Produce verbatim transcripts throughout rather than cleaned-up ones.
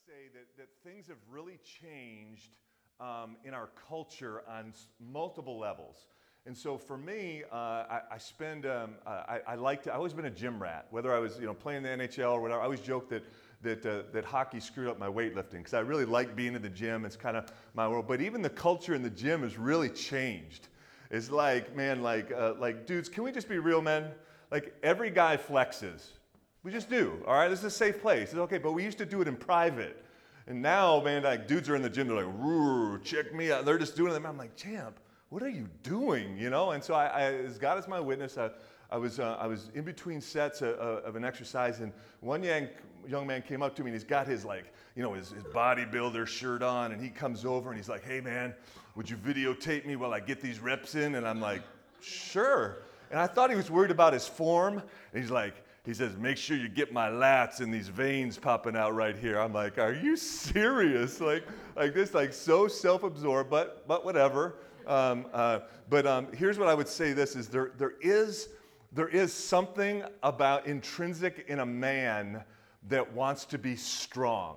say that, that things have really changed um, in our culture on s- multiple levels. And so for me, uh, I, I spend, um, I, I like to, I've always been a gym rat. Whether I was, you know, playing the N H L or whatever, I always joke that that uh, that hockey screwed up my weightlifting because I really like being in the gym. It's kind of my world. But even the culture in the gym has really changed. It's like, man, like, uh, like dudes, can we just be real men? Like every guy flexes. We just do, all right? This is a safe place. It's okay, but we used to do it in private. And now, man, like dudes are in the gym, they're like, "Roo, check me out." They're just doing it. I'm like, champ, what are you doing? You know? And so I, I as God is my witness, I, I was uh, I was in between sets of, of an exercise, and one young young man came up to me, and he's got his like, you know, his, his bodybuilder shirt on, and he comes over and he's like, "Hey man, would you videotape me while I get these reps in?" And I'm like, "Sure." And I thought he was worried about his form, and he's like, he says, "Make sure you get my lats and these veins popping out right here." I'm like, "Are you serious?" Like, like this, like so self-absorbed, but but whatever. Um, uh, but um, here's what I would say: this is there there is there is something about intrinsic in a man that wants to be strong.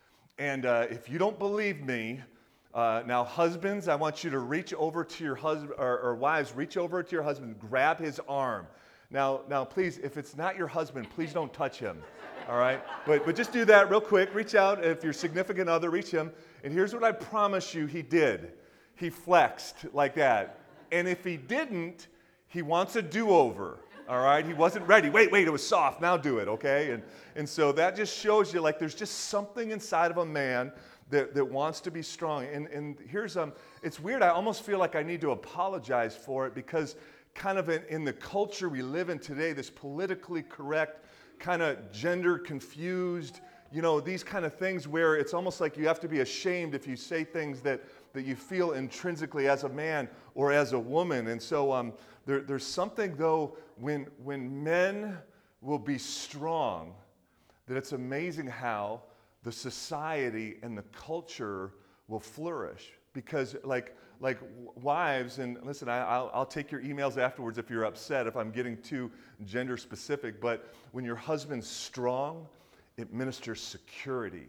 And uh, if you don't believe me, uh, now husbands, I want you to reach over to your husband, or, or wives, reach over to your husband, grab his arm. Now, now, please, if it's not your husband, please don't touch him, all right? But, but just do that real quick. Reach out. If your significant other, reach him. And here's what I promise you he did. He flexed like that. And if he didn't, he wants a do-over, all right? He wasn't ready. Wait, wait, it was soft. Now do it, okay? And, and so that just shows you, like, there's just something inside of a man that, that wants to be strong. And, and here's, um, it's weird. I almost feel like I need to apologize for it because kind of in, in the culture we live in today, this politically correct, kind of gender confused, you know, these kind of things where it's almost like you have to be ashamed if you say things that, that you feel intrinsically as a man or as a woman. And so um, there, there's something, though, when, when men will be strong, that it's amazing how the society and the culture will flourish. Because like, like wives, and listen, I, I'll, I'll take your emails afterwards if you're upset, if I'm getting too gender specific, but when your husband's strong, it ministers security,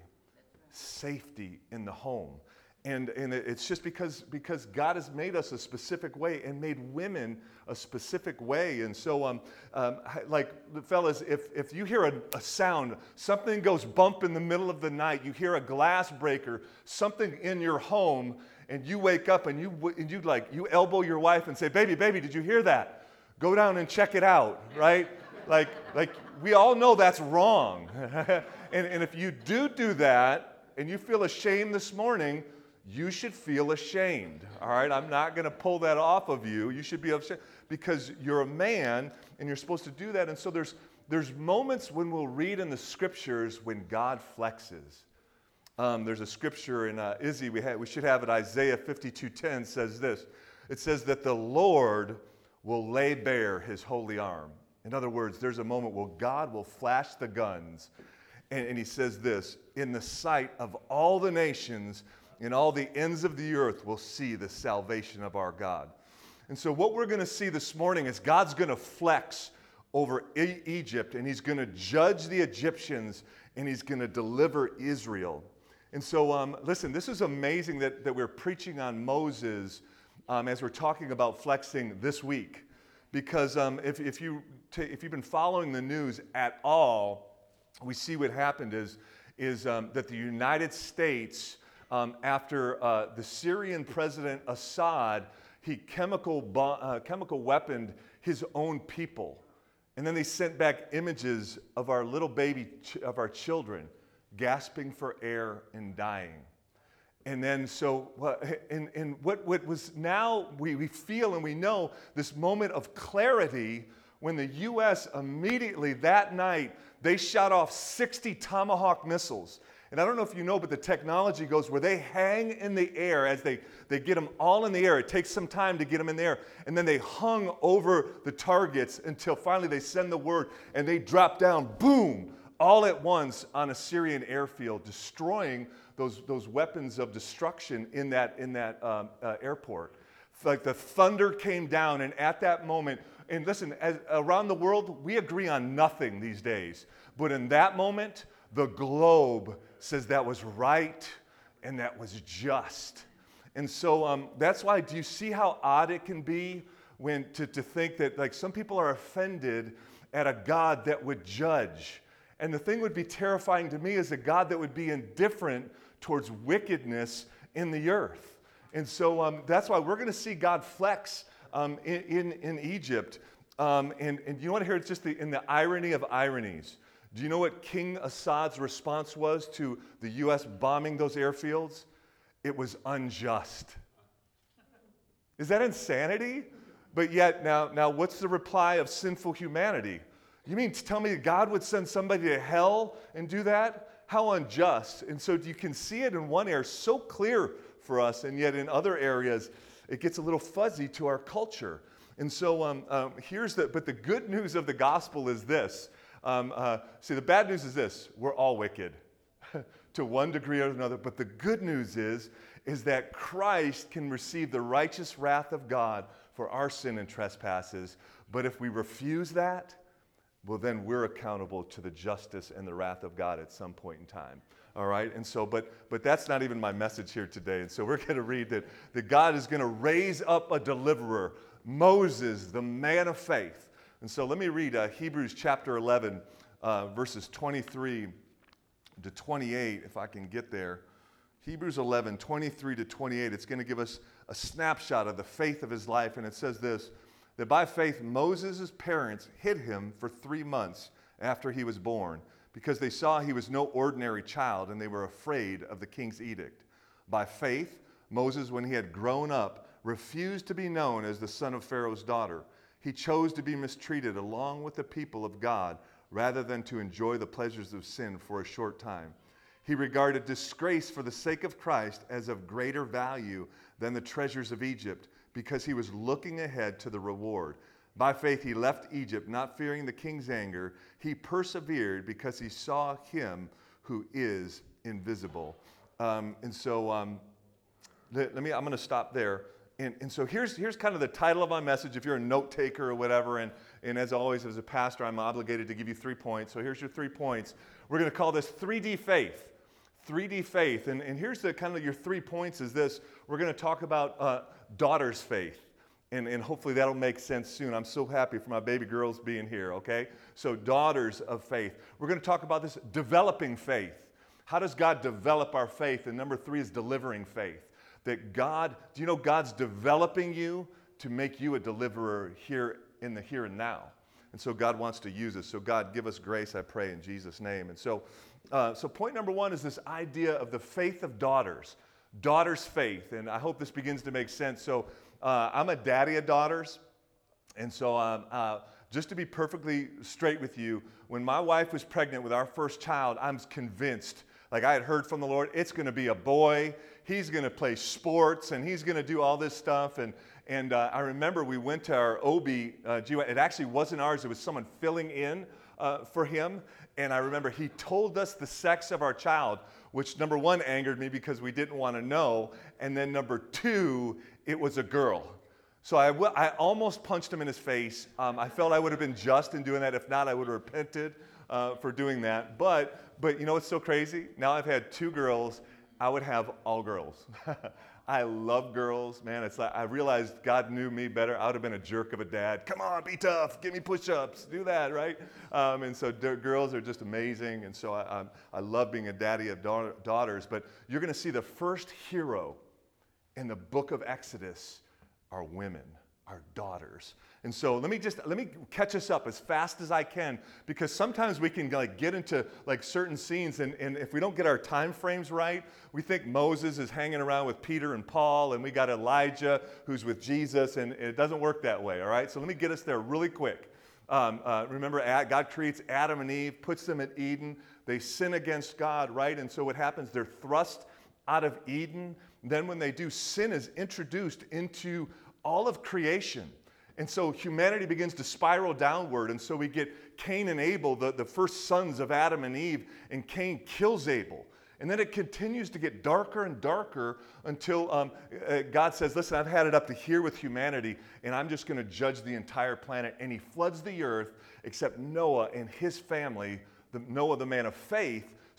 safety in the home. And, and it's just because, because God has made us a specific way and made women a specific way. And so, um, um, like, fellas, if, if you hear a, a sound, something goes bump in the middle of the night, you hear a glass breaker, something in your home, and you wake up and you, and you like, you elbow your wife and say, "Baby, baby, did you hear that? Go down and check it out," right? Like, like we all know that's wrong. and, and if you do do that and you feel ashamed this morning, you should feel ashamed, all right? I'm not going to pull that off of you. You should be ashamed because you're a man and you're supposed to do that. And so there's, there's moments when we'll read in the scriptures when God flexes. Um, there's a scripture in uh, Izzy, we, ha- we should have it, Isaiah fifty-two ten says this. It says that the Lord will lay bare his holy arm. In other words, there's a moment where God will flash the guns. And, and he says this, "In the sight of all the nations, and all the ends of the earth will see the salvation of our God." And so what we're going to see this morning is God's going to flex over e- Egypt, and he's going to judge the Egyptians, and he's going to deliver Israel. And so, um, listen, this is amazing that, that we're preaching on Moses um, as we're talking about flexing this week. Because um, if, if, you t- if you've been following the news at all, we see what happened is, is um, that the United States, Um, after uh, the Syrian president Assad, he chemical, bo- uh, chemical weaponed his own people. And then they sent back images of our little baby, ch- of our children, gasping for air and dying. And then so, and, and what, what was now, we, we feel and we know this moment of clarity when the U S immediately that night, they shot off sixty Tomahawk missiles. And I don't know if you know, but the technology goes where they hang in the air as they, they get them all in the air. It takes some time to get them in the air. And then they hung over the targets until finally they send the word and they drop down, boom, all at once on a Syrian airfield, destroying those, those weapons of destruction in that, in that um, uh, airport. Like the thunder came down, and at that moment, and listen, as, around the world, we agree on nothing these days. But in that moment, the globe says that was right and that was just. And so um, that's why, do you see how odd it can be when to, to think that like some people are offended at a God that would judge? And the thing would be terrifying to me is a God that would be indifferent towards wickedness in the earth. And so um, that's why we're going to see God flex um, in, in, in Egypt. Um, and, and you want to hear it's just the, in the irony of ironies. Do you know what King Assad's response was to the U S bombing those airfields? It was unjust. Is that insanity? But yet, now, now what's the reply of sinful humanity? You mean to tell me that God would send somebody to hell and do that? How unjust. And so you can see it in one area so clear for us, and yet in other areas, it gets a little fuzzy to our culture. And so um, um, here's the, but the good news of the gospel is this. Um, uh, see, the bad news is this: we're all wicked to one degree or another. But the good news is, is that Christ can receive the righteous wrath of God for our sin and trespasses. But if we refuse that, well, then we're accountable to the justice and the wrath of God at some point in time. All right? And so, but but that's not even my message here today. And so we're going to read that, that God is going to raise up a deliverer, Moses, the man of faith. And so let me read uh, Hebrews chapter eleven, uh, verses twenty-three to twenty-eight, if I can get there. Hebrews eleven, twenty-three to twenty-eight. It's going to give us a snapshot of the faith of his life. And it says this, that by faith Moses' parents hid him for three months after he was born, because they saw he was no ordinary child, and they were afraid of the king's edict. By faith, Moses, when he had grown up, refused to be known as the son of Pharaoh's daughter. He chose to be mistreated along with the people of God rather than to enjoy the pleasures of sin for a short time. He regarded disgrace for the sake of Christ as of greater value than the treasures of Egypt, because he was looking ahead to the reward. By faith he left Egypt, not fearing the king's anger. He persevered because he saw him who is invisible. Um, and so um, let, let me, I'm going to stop there. And, and so here's, here's kind of the title of my message, if you're a note taker or whatever. And, and as always, as a pastor, I'm obligated to give you three points. So here's your three points. We're going to call this three D faith. three D faith. And, and here's the kind of your three points is this. We're going to talk about uh, daughter's faith. And, and hopefully that'll make sense soon. I'm so happy for my baby girls being here, okay? So daughters of faith. We're going to talk about this developing faith. How does God develop our faith? And number three is delivering faith. That God, do you know God's developing you to make you a deliverer here in the here and now? And so God wants to use us. So God, give us grace, I pray, in Jesus' name. And so, uh, so point number one is this idea of the faith of daughters. Daughter's faith. And I hope this begins to make sense. So uh, I'm a daddy of daughters. And so um, uh, just to be perfectly straight with you, when my wife was pregnant with our first child, I'm convinced, like I had heard from the Lord, it's going to be a boy. He's going to play sports, and he's going to do all this stuff. And, and uh, I remember we went to our O B G Y N. It actually wasn't ours. It was someone filling in uh, for him. And I remember he told us the sex of our child, which number one angered me because we didn't want to know. And then number two, it was a girl. So I, w- I almost punched him in his face. Um, I felt I would have been just in doing that. If not, I would have repented uh, for doing that. But, but you know what's so crazy? Now I've had two girls. I would have all girls. I love girls, man. It's like I realized God knew me better. I would have been a jerk of a dad. Come on, be tough. Give me push-ups. Do that, right? Um, and so d- girls are just amazing. And so I, I, I love being a daddy of da- daughters. But you're going to see the first hero in the book of Exodus are women, are daughters. And so let me just, let me catch us up as fast as I can, because sometimes we can like get into like certain scenes, and, and if we don't get our time frames right, we think Moses is hanging around with Peter and Paul, and we got Elijah who's with Jesus, and it doesn't work that way, all right? So let me get us there really quick. Um, uh, remember, God creates Adam and Eve, puts them at Eden. They sin against God, right? And so what happens? They're thrust out of Eden. Then when they do, sin is introduced into all of creation. And so humanity begins to spiral downward. And so we get Cain and Abel, the, the first sons of Adam and Eve, and Cain kills Abel. And then it continues to get darker and darker until um, uh, God says, listen, I've had it up to here with humanity, and I'm just going to judge the entire planet. And he floods the earth, except Noah and his family, the, Noah, the man of faith,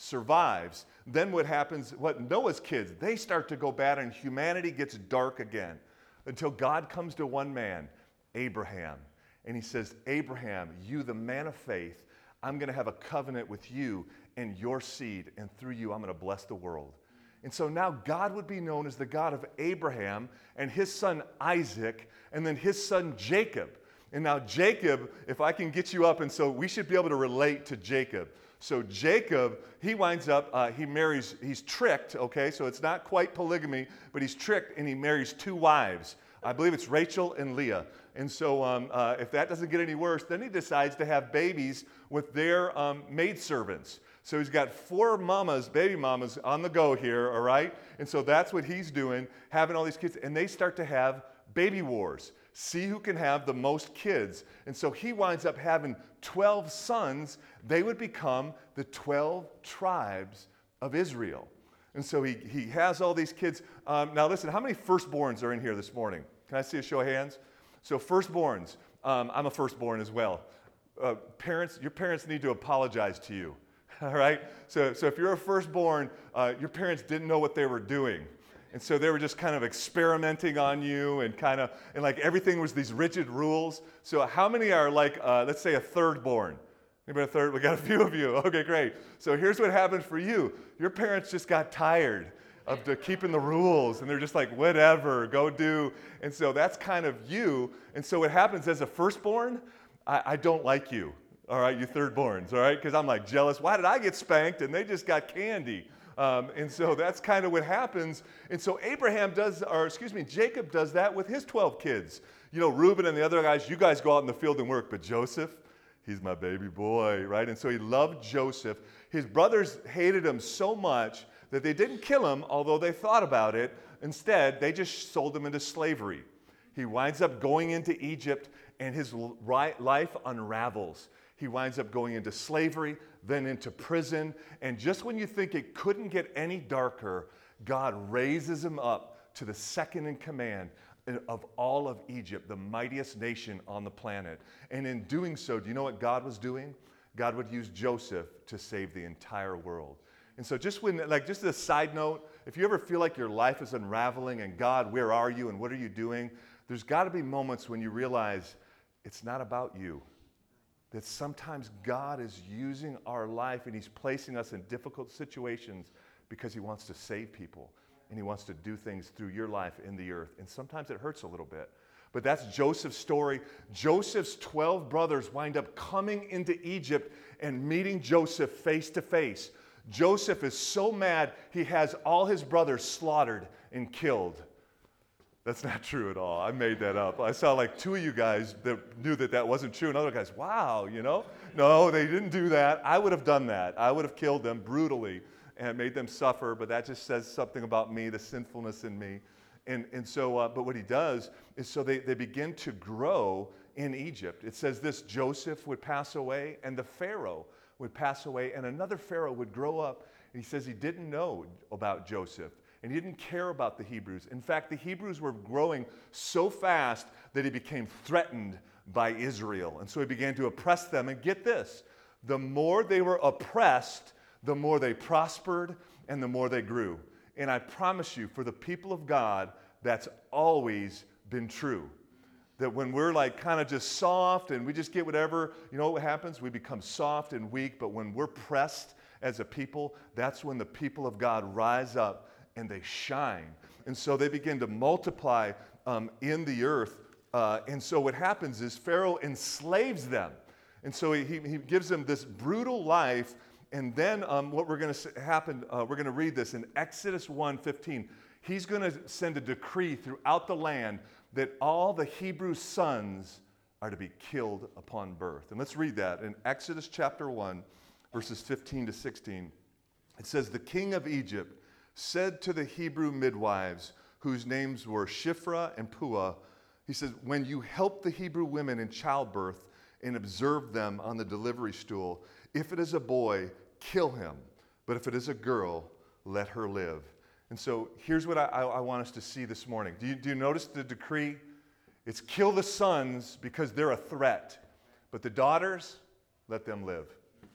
survives, then what happens, what Noah's kids, they start to go bad and humanity gets dark again until God comes to one man, Abraham. And he says, Abraham, you the man of faith, I'm going to have a covenant with you and your seed, and through you I'm going to bless the world. And so now God would be known as the God of Abraham and his son Isaac and then his son Jacob. And now Jacob, if I can get you up, and so we should be able to relate to Jacob. So Jacob, he winds up, uh, he marries, he's tricked, okay? So it's not quite polygamy, but he's tricked and he marries two wives. I believe it's Rachel and Leah. And so um, uh, if that doesn't get any worse, then he decides to have babies with their um, maidservants. So he's got four mamas, baby mamas, on the go here, all right? And so that's what he's doing, having all these kids. And they start to have baby wars. See who can have the most kids. And so he winds up having twelve sons. They would become the twelve tribes of Israel. And so he, he has all these kids. Um, now listen, how many firstborns are in here this morning? Can I see a show of hands? So firstborns, um, I'm a firstborn as well. Uh, parents, your parents need to apologize to you. All right? So, so if you're a firstborn, uh, your parents didn't know what they were doing. And so they were just kind of experimenting on you and kind of, and like everything was these rigid rules. So how many are like, uh, let's say a thirdborn? Anybody a third? We got a few of you. Okay, great. So here's what happened for you. Your parents just got tired of the, keeping the rules, and they're just like, whatever, go do. And so that's kind of you. And so what happens as a firstborn, I, I don't like you. All right, you thirdborns, all right? Because I'm like jealous. Why did I get spanked and they just got candy? Um, and so that's kind of what happens. And so Abraham does, or excuse me, Jacob does that with his twelve kids. You know, Reuben and the other guys, you guys go out in the field and work, but Joseph, he's my baby boy, right? And so he loved Joseph. His brothers hated him so much that they didn't kill him, although they thought about it. Instead, they just sold him into slavery. He winds up going into Egypt, and his life unravels. He winds up going into slavery, then into prison. And just when you think it couldn't get any darker, God raises him up to the second in command of all of Egypt, the mightiest nation on the planet. And in doing so, do you know what God was doing? God would use Joseph to save the entire world. And so just when, like just as a side note, if you ever feel like your life is unraveling and God, where are you and what are you doing? There's got to be moments when you realize it's not about you. That sometimes God is using our life and he's placing us in difficult situations because he wants to save people and he wants to do things through your life in the earth. And sometimes it hurts a little bit. But that's Joseph's story. Joseph's twelve brothers wind up coming into Egypt and meeting Joseph face to face. Joseph is so mad he has all his brothers slaughtered and killed. That's not true at all. I made that up. I saw like two of you guys that knew that that wasn't true, and other guys, wow, you know? No, they didn't do that. I would have done that. I would have killed them brutally and made them suffer, but that just says something about me, the sinfulness in me. And, and so, uh, but what he does is so they, they begin to grow in Egypt. It says this, Joseph would pass away, and the Pharaoh would pass away, and another Pharaoh would grow up, and he says he didn't know about Joseph. And he didn't care about the Hebrews. In fact, the Hebrews were growing so fast that he became threatened by Israel. And so he began to oppress them. And get this, the more they were oppressed, the more they prospered and the more they grew. And I promise you, for the people of God, that's always been true. That when we're like kind of just soft and we just get whatever, you know what happens? We become soft and weak. But when we're pressed as a people, that's when the people of God rise up and they shine. And so they begin to multiply um, in the earth. Uh, and so what happens is Pharaoh enslaves them. And so he, he gives them this brutal life. And then um, what we're going to happen, uh, we're going to read this in Exodus one fifteen. He's going to send a decree throughout the land that all the Hebrew sons are to be killed upon birth. And let's read that in Exodus chapter one, verses fifteen to sixteen. It says, the king of Egypt said to the Hebrew midwives, whose names were Shiphrah and Puah, he says, when you help the Hebrew women in childbirth and observe them on the delivery stool, if it is a boy, kill him. But if it is a girl, let her live. And so here's what I, I, I want us to see this morning. Do you, do you notice the decree? It's kill the sons because they're a threat. But the daughters, let them live.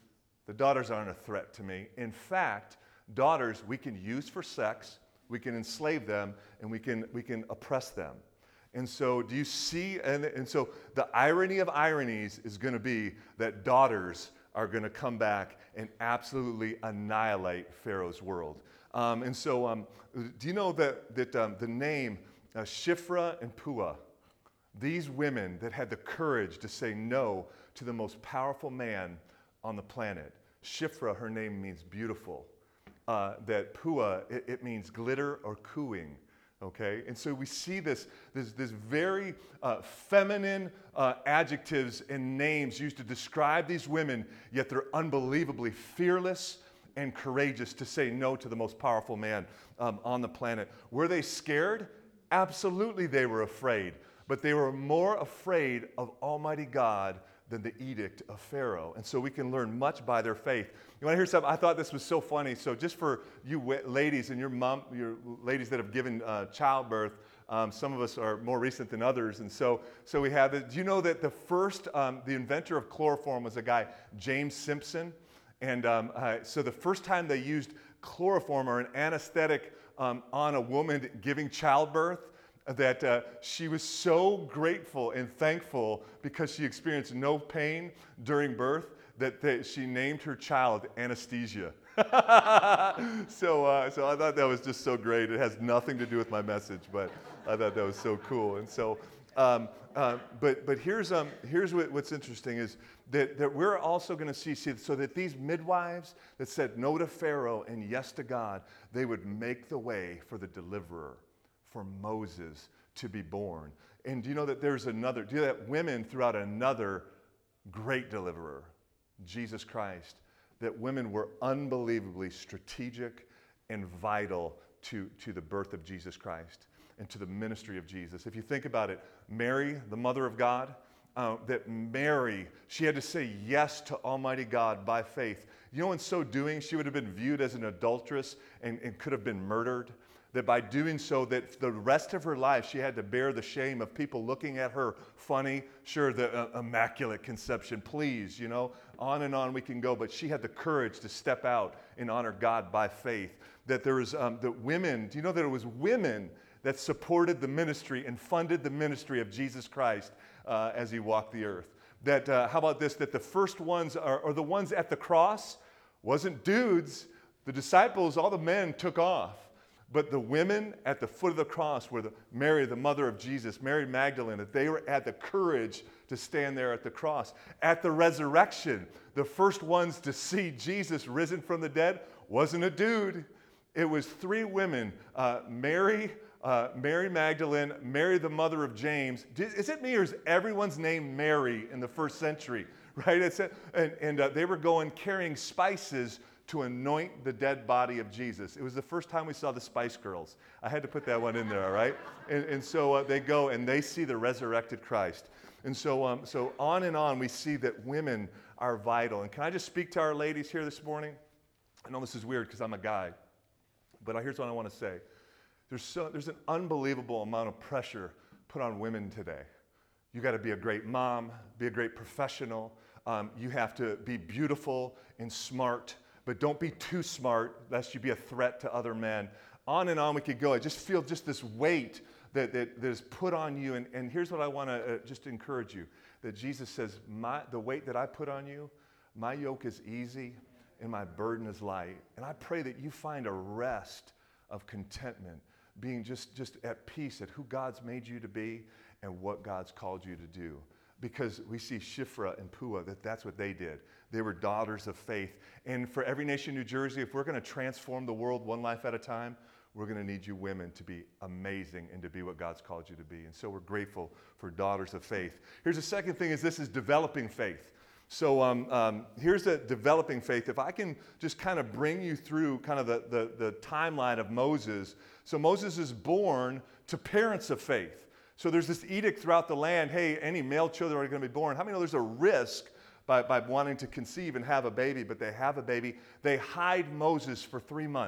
The daughters aren't a threat to me. In fact, daughters we can use for sex, we can enslave them, and we can, we can oppress them. And so do you see, and, and so the irony of ironies is going to be that daughters are going to come back and absolutely annihilate Pharaoh's world. Um, and so um, do you know that, that um, the name uh, Shiphrah and Puah, these women that had the courage to say no to the most powerful man on the planet. Shiphrah, her name means beautiful. Uh, that Puah, it, it means glitter or cooing. Okay, and so we see this, this, this very uh, feminine uh, adjectives and names used to describe these women, yet they're unbelievably fearless and courageous to say no to the most powerful man um, on the planet. Were they scared? Absolutely they were afraid, but they were more afraid of Almighty God than the edict of Pharaoh. And so we can learn much by their faith. You want to hear something? I thought this was so funny. So just for you ladies and your mom, your ladies that have given uh, childbirth, um, some of us are more recent than others. And so, so we have it. Do you know that the first, um, the inventor of chloroform was a guy, James Simpson? And um, uh, so the first time they used chloroform or an anesthetic um, on a woman giving childbirth, that uh, she was so grateful and thankful because she experienced no pain during birth that, that she named her child Anesthesia. so, uh, so I thought that was just so great. It has nothing to do with my message, but I thought that was so cool. And so, um, uh, but but here's um here's what, what's interesting is that, that we're also going to see, see so that these midwives that said no to Pharaoh and yes to God, they would make the way for the deliverer, for Moses to be born. And do you know that there's another, do you know that women throughout another great deliverer, Jesus Christ, that women were unbelievably strategic and vital to, to the birth of Jesus Christ and to the ministry of Jesus. If you think about it, Mary, the mother of God, uh, that Mary, she had to say yes to Almighty God by faith. You know, in so doing, she would have been viewed as an adulteress and, and could have been murdered. That by doing so, that the rest of her life, she had to bear the shame of people looking at her funny. Sure, the uh, immaculate conception, please, you know, on and on we can go. But she had the courage to step out and honor God by faith. That there was, um, that women, do you know that it was women that supported the ministry and funded the ministry of Jesus Christ uh, as he walked the earth? That, uh, how about this, that the first ones are, or the ones at the cross wasn't dudes. The disciples, all the men took off. But the women at the foot of the cross were the, Mary, the mother of Jesus, Mary Magdalene, that they were had the courage to stand there at the cross. At the resurrection, the first ones to see Jesus risen from the dead wasn't a dude. It was three women, uh, Mary, uh, Mary Magdalene, Mary the mother of James. Is it me or is everyone's name Mary in the first century? Right? It's a, and and uh, they were going carrying spices to anoint the dead body of Jesus. It was the first time we saw the Spice Girls. I had to put that one in there, all right? And, and so uh, they go and they see the resurrected Christ. And so, um, so on and on we see that women are vital. And can I just speak to our ladies here this morning? I know this is weird because I'm a guy, but here's what I want to say. There's, so, there's an unbelievable amount of pressure put on women today. You got to be a great mom, be a great professional. Um, you have to be beautiful and smart, but don't be too smart lest you be a threat to other men. On and on we could go. I just feel just this weight that, that, that is put on you. And, and here's what I want to uh, just encourage you, that Jesus says, my, the weight that I put on you, my yoke is easy and my burden is light. And I pray that you find a rest of contentment, being just, just at peace at who God's made you to be and what God's called you to do. Because we see Shiphrah and Puah, that that's what they did. They were daughters of faith. And for Every Nation New Jersey, if we're going to transform the world one life at a time, we're going to need you women to be amazing and to be what God's called you to be. And so we're grateful for daughters of faith. Here's the second thing is this is developing faith. So um, um, here's the developing faith. If I can just kind of bring you through kind of the, the, the timeline of Moses. So Moses is born to parents of faith. So there's this edict throughout the land, hey, any male children are going to be born. How many know there's a risk by, by wanting to conceive and have a baby, but they have a baby. They hide Moses for three months.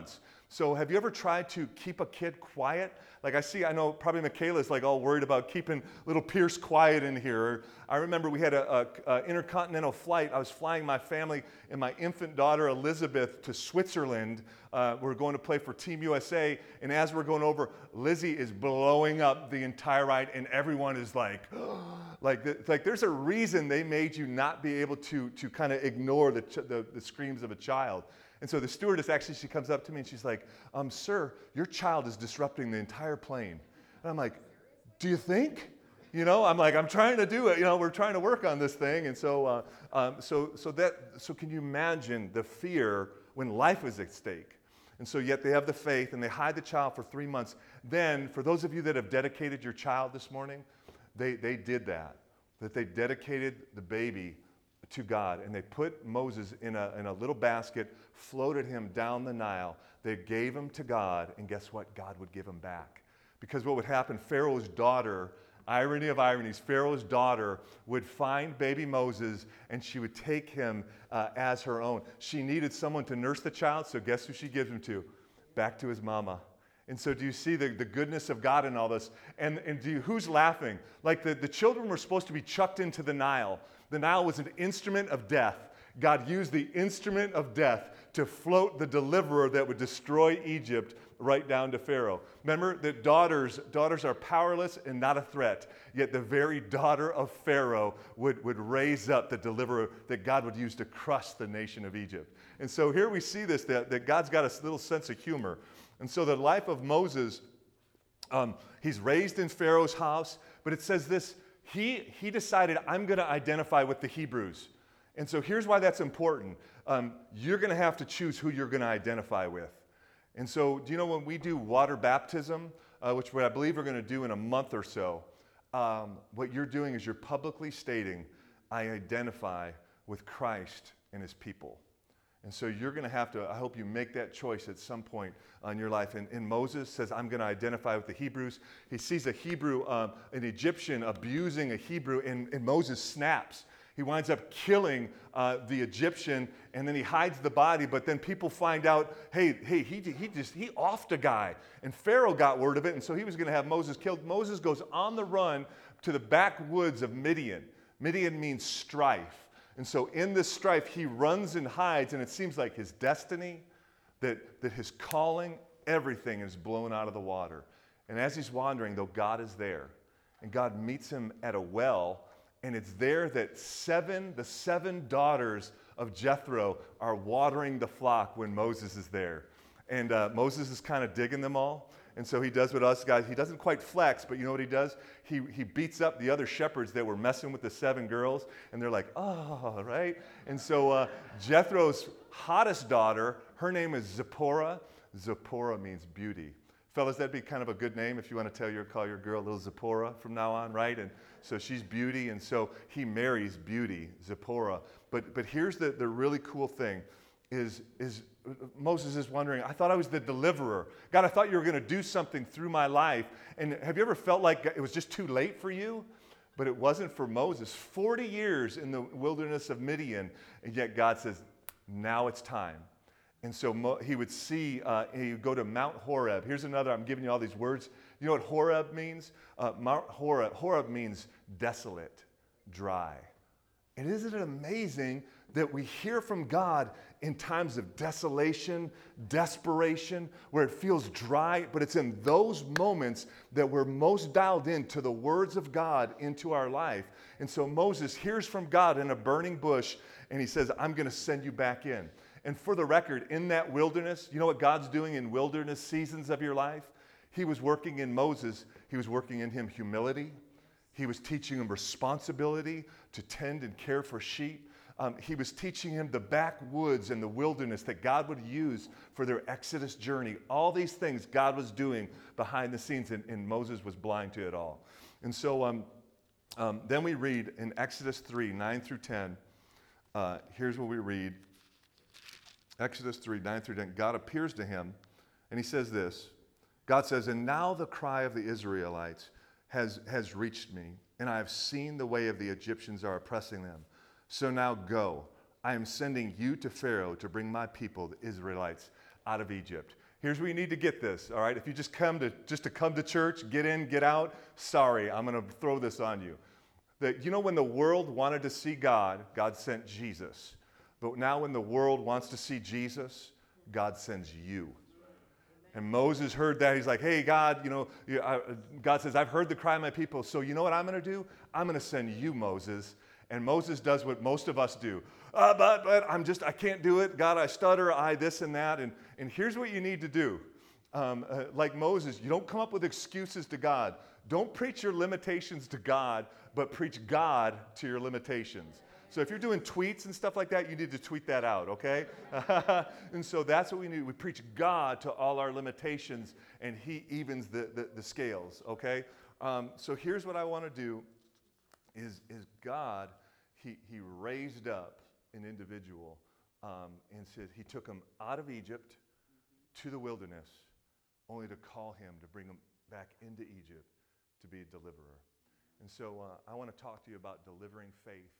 So have you ever tried to keep a kid quiet? Like I see, I know probably Michaela's like all worried about keeping little Pierce quiet in here. I remember we had a, a, a intercontinental flight. I was flying my family and my infant daughter Elizabeth to Switzerland. Uh, we're going to play for Team U S A, and as we're going over, Lizzie is blowing up the entire ride, and everyone is like, like, the, like there's a reason they made you not be able to, to kind of ignore the, ch- the, the screams of a child. And so the stewardess, actually, she comes up to me and she's like, um, sir, your child is disrupting the entire plane. And I'm like, do you think? You know, I'm like, I'm trying to do it. You know, we're trying to work on this thing. And so, uh, um, so, so that, so can you imagine the fear when life is at stake? And so yet they have the faith and they hide the child for three months. Then, for those of you that have dedicated your child this morning, they, they did that, that they dedicated the baby to God, and they put Moses in a, in a little basket, floated him down the Nile. They gave him to God, and guess what? God would give him back. Because what would happen, Pharaoh's daughter, irony of ironies, Pharaoh's daughter would find baby Moses, and she would take him uh, as her own. She needed someone to nurse the child, so guess who she gives him to? Back to his mama. And so do you see the, the goodness of God in all this? And, and do you, who's laughing? Like the, the children were supposed to be chucked into the Nile. The Nile was an instrument of death. God used the instrument of death to float the deliverer that would destroy Egypt right down to Pharaoh. Remember that daughters, daughters are powerless and not a threat, yet the very daughter of Pharaoh would, would raise up the deliverer that God would use to crush the nation of Egypt. And so here we see this, that, that God's got a little sense of humor. And so the life of Moses, um, he's raised in Pharaoh's house, but it says this, he, he decided, I'm going to identify with the Hebrews. And so here's why that's important. Um, you're going to have to choose who you're going to identify with. And so, do you know when we do water baptism, uh, which I believe we're going to do in a month or so, um, what you're doing is you're publicly stating, I identify with Christ and his people. And so you're going to have to, I hope you make that choice at some point in your life. And, and Moses says, I'm going to identify with the Hebrews. He sees a Hebrew, um, an Egyptian abusing a Hebrew, and, and Moses snaps. He winds up killing uh, the Egyptian, and then he hides the body. But then people find out, hey, hey, he, he just, he offed a guy. And Pharaoh got word of it, and so he was going to have Moses killed. Moses goes on the run to the backwoods of Midian. Midian means strife. And so in this strife, he runs and hides, and it seems like his destiny, that, that his calling, everything is blown out of the water. And as he's wandering, though, God is there. And God meets him at a well, and it's there that seven, the seven daughters of Jethro are watering the flock when Moses is there. And uh, Moses is kind of digging them all. And so he does what us guys, he doesn't quite flex, but you know what he does? He, he beats up the other shepherds that were messing with the seven girls, and they're like, oh, right? And so uh, Jethro's hottest daughter, her name is Zipporah. Zipporah means beauty. Fellas, that'd be kind of a good name if you want to tell your, call your girl little Zipporah from now on, right? And so she's beauty, and so he marries beauty, Zipporah. But, but here's the, the really cool thing, is, is Moses is wondering, I thought I was the deliverer. God, I thought you were going to do something through my life. And have you ever felt like it was just too late for you? But it wasn't for Moses. forty years in the wilderness of Midian, and yet God says, now it's time. And so Mo, he would see, uh, he would go to Mount Horeb. Here's another, I'm giving you all these words. You know what Horeb means? Uh, Mount Horeb, Horeb means desolate, dry. And isn't it amazing that we hear from God in times of desolation, desperation, where it feels dry, but it's in those moments that we're most dialed into the words of God into our life. And so Moses hears from God in a burning bush, and he says, I'm going to send you back in. And for the record, in that wilderness, you know what God's doing in wilderness seasons of your life? He was working in Moses. He was working in him humility. He was teaching him responsibility to tend and care for sheep. Um, he was teaching him the backwoods and the wilderness that God would use for their Exodus journey. All these things God was doing behind the scenes, and, and Moses was blind to it all. And so um, um, then we read in Exodus three, nine through ten, uh, here's what we read. Exodus three, nine through ten, God appears to him, and he says this. God says, and now the cry of the Israelites has, has reached me, and I have seen the way of the Egyptians are oppressing them. So now go. I am sending you to Pharaoh to bring my people, the Israelites, out of Egypt. Here's where you need to get this, all right? If you just come to just to come to church, get in, get out, sorry, I'm going to throw this on you. That you know when the world wanted to see God, God sent Jesus. But now when the world wants to see Jesus, God sends you. And Moses heard that. He's like, hey, God, you know, God says, I've heard the cry of my people, so you know what I'm going to do? I'm going to send you, Moses. And Moses does what most of us do. Uh, but, but I'm just, I can't do it. God, I stutter, I this and that. And, and here's what you need to do. Um, uh, like Moses, you don't come up with excuses to God. Don't preach your limitations to God, but preach God to your limitations. So if you're doing tweets and stuff like that, you need to tweet that out, okay? And so that's what we need. We preach God to all our limitations, and he evens the, the, the scales, okay? Um, so here's what I want to do is, is God, he, he raised up an individual um, and said he took him out of Egypt to the wilderness only to call him, to bring him back into Egypt to be a deliverer. And so uh, I want to talk to you about delivering faith